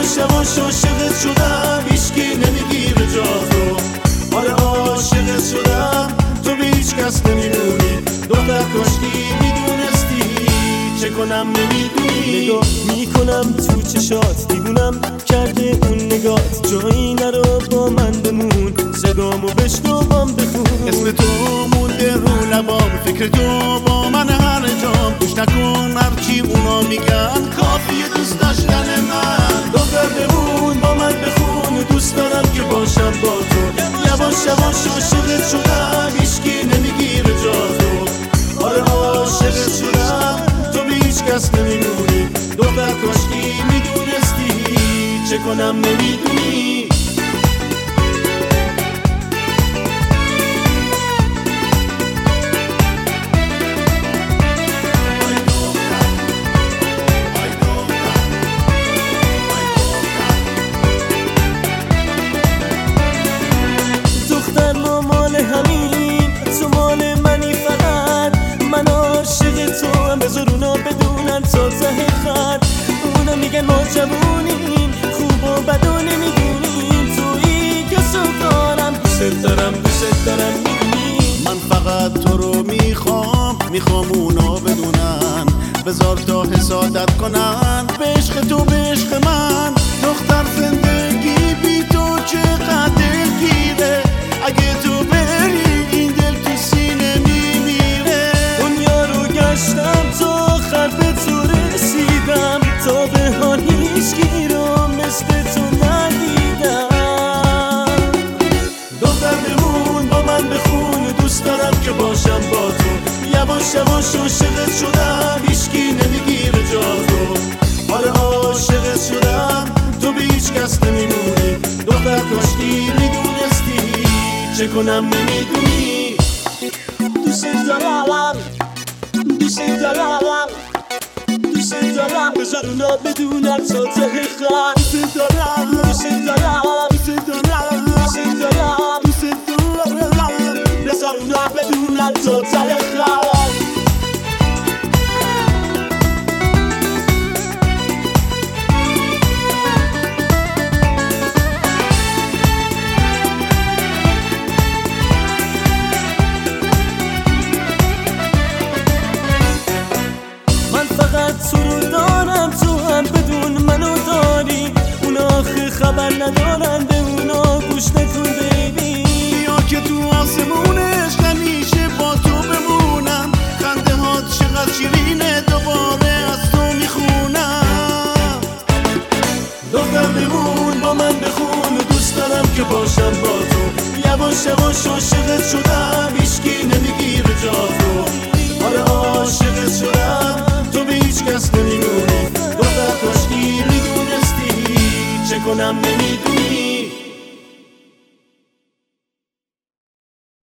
یواش یواش عاشقت شدم، هیچکی نمیگیره جاتو. آره عاشقت شدم، تو به هیچ کس نمیمونی. دختر کاشکی میدونستی چه کنم نمیدونی. نگاه میکنم تو چشات، دیوونم کرده اون نگات. جایی نرو با من بمون، صدامو بشنوام بخون. اسم تو مونده رو لبام، فکر تو با من هر جام. گوش نکن هرچی اونا میگن، کافیه دوست داشتن من. دختر بمون با من بخون، دوست دارم که باشم با تو. یواش یواش عاشقت شدم، هیچکی نمیگیره جاتو. آره عاشقت شدم، تو به هیچ کس نمیمونی. دختر کاشکی میدونستی چه کنم نمیدونی. دختر ما مال همینیم، تو مال منی فقط. من عاشق تو هم، بذار اونا بدونن تا ته خط. اونا میگن ما جوونیم، خوب و بد و نمیدونیم. تویی که سلطانم، دوست دارم دوست دارم میدونی. من فقط تو رو میخوام اونا بدونن. بذار تا حسادت کنن به عشق تو به عشق من. دختر زندگی بی تو چقدر دلگیره، اگه تو بری این دل تو سینه میمیره. دنیا رو گشتم تا آخر به تو رسیدم، تا به حال هیچکی رو مثل تو ندیدم. دختر بمون با من بخون، دوست دارم که باشم با تو. یواش یواش عاشقت شدم، هیچکی نمیگیره جاتو. آره عاشقت شدم، تو به هیچ کس نمیمونی. دختر کاشکی میدونستی چه کنم نمیدونی. دوست دارم دوست دارم دوست دارم، بذار اونا بدونن تا ته خط. دوست دارم دوست دارم دوست دارم دوست دارم، دوست دارم. بذار اونا بدونن تا ته خط. فقط تو رو دارم، تو هم بدون منو داری. اونا آخه خبر ندارن، به اونا گوش نکن بیبی. بیا که تو آسمونش همیشه با تو بمونم. خنده هات چقدر شیرینه، دوباره از تو میخونم. دختر بمون با من بخون، دوست دارم که باشم با تو. یواش یواش عاشقت شدم، هیچکی نمیگیره جاتو. آره عاشقت شدم، تو به هیچ کس نمیمونی. دختر کاشکی میدونستی چه کنم نمیدونی.